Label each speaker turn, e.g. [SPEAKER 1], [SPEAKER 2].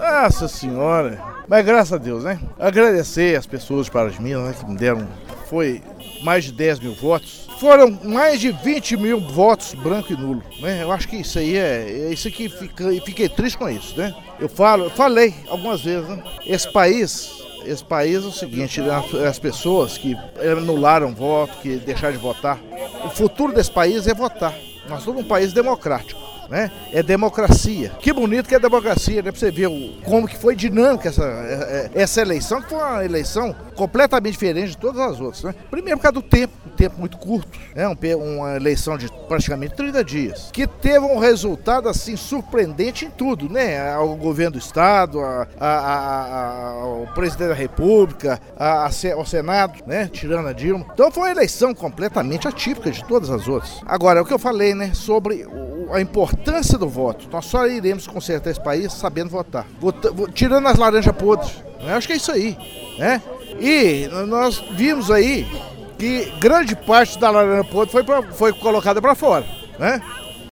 [SPEAKER 1] Nossa senhora. Mas graças a Deus, né? Agradecer as pessoas para as Minas, né, que me deram, foi mais de 10 mil votos. Foram mais de 20 mil votos branco e nulo, né? Eu acho que isso aí é isso que fiquei triste com isso, né? Eu falei algumas vezes, né? Esse país é o seguinte, as pessoas que anularam o voto, que deixaram de votar, o futuro desse país é votar. Nós somos um país democrático, né? É democracia. Que bonito que é democracia, né? Pra você ver como que foi dinâmica essa eleição, que foi uma eleição completamente diferente de todas as outras, né? Primeiro por causa do tempo, muito curto, né? Uma eleição de praticamente 30 dias, que teve um resultado assim surpreendente em tudo, né? Ao governo do estado, ao presidente da república, ao Senado, né? Tirando a Dilma. Então foi uma eleição completamente atípica de todas as outras. Agora, é o que eu falei, né? Sobre a importância do voto. Nós só iremos consertar esse país sabendo votar. Tirando as laranjas podres. Eu acho que é isso aí, né? E nós vimos aí que grande parte da laranja podre foi colocada para fora, né?